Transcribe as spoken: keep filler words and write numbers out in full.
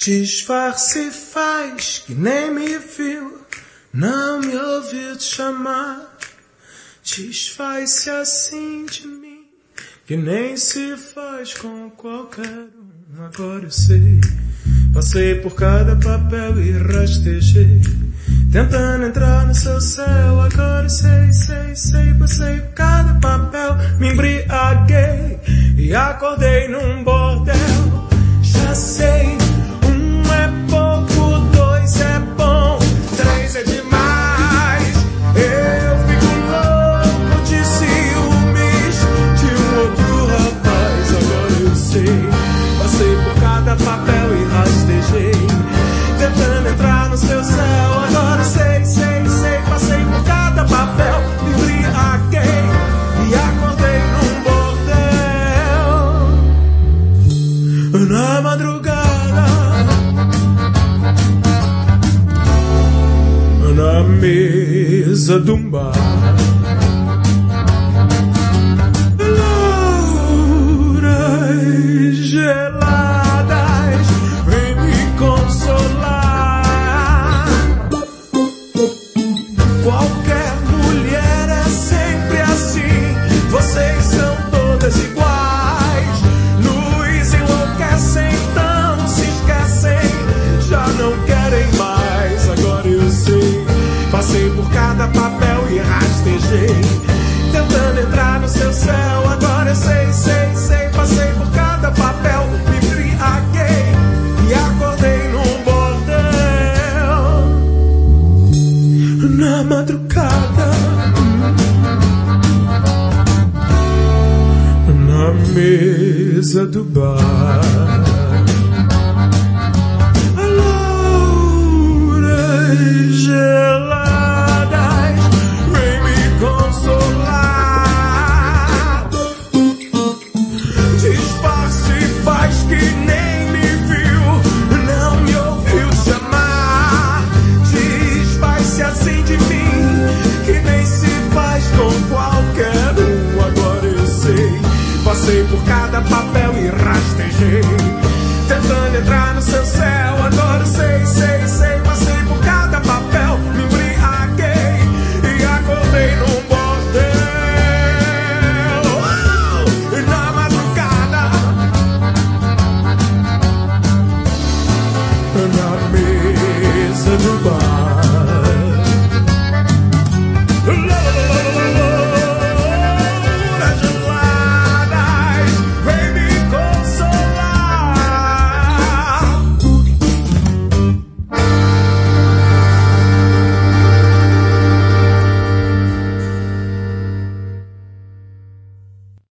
Disfarce faz que nem me viu, não me ouviu te chamar. Desfaz-se assim de mim, que nem se faz com qualquer um. Agora eu sei, passei por cada papel e rastejei, tentando entrar no seu céu. Agora eu sei, sei, sei, passei por cada papel, me embriaguei e acordei num bordel. Já sei, um é pouco, dois é bom, três é demais. Eu fico louco de ciúmes de um outro rapaz. Agora eu sei, passei por cada papel e rastejei, tentando entrar no seu céu. Agora sei, sei, sei, passei por cada papel, me embriaguei e acordei num bordel. Na madrugada, na mesa de um bar, louras geladas vem me consolar. Qualquer mulher é sempre assim, vocês são todas iguais. Luz enlouquecem, então se esquecem, já não querem mais. Agora eu sei, passei por cada papel e rastejei, tentando entrar no seu céu. Agora eu sei, sei, sei, passei por cada papel, me embriaguei e acordei num bordel. Na madrugada, na mesa do bar.